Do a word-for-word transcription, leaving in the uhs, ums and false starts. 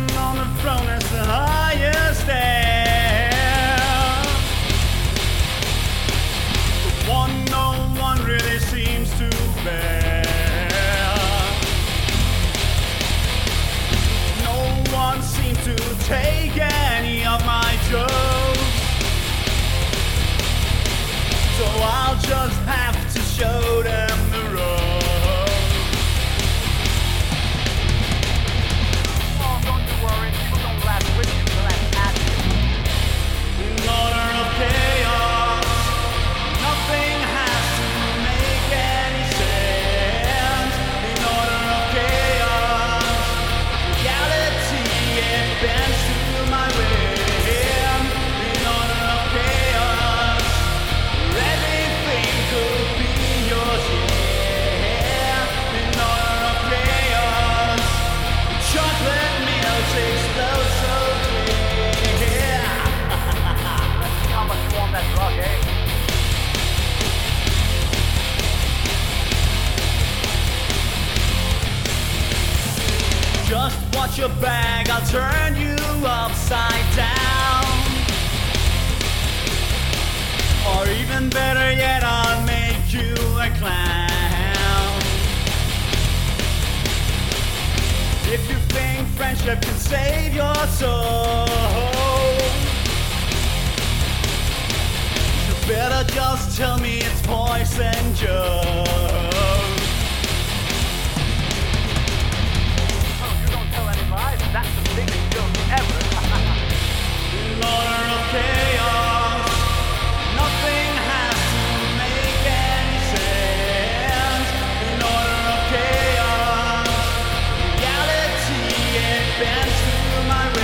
on the throne as the highest heir. The one no one really seems to bear. No one seems to take any of my jokes, so I'll just have to show them the road. Oh, don't you worry, people don't laugh with you, they'll laugh at you. In order of chaos, nothing has to make any sense. In order of chaos, reality it bends to my whim. In order of chaos, everything could be yours, yeah. In order of chaos, chocolate milk explodes so clear. Let's see how much you want that drug, eh? Just watch your bag, I'll turn you upside down. Or even better yet, I'll make you a clown. If you think friendship can save your soul, you better just tell me it's poison, Joe. Oh, you don't tell any lies, that's the biggest joke ever. In order of chaos, nothing has to make any sense. In order of chaos, reality it bends to my will.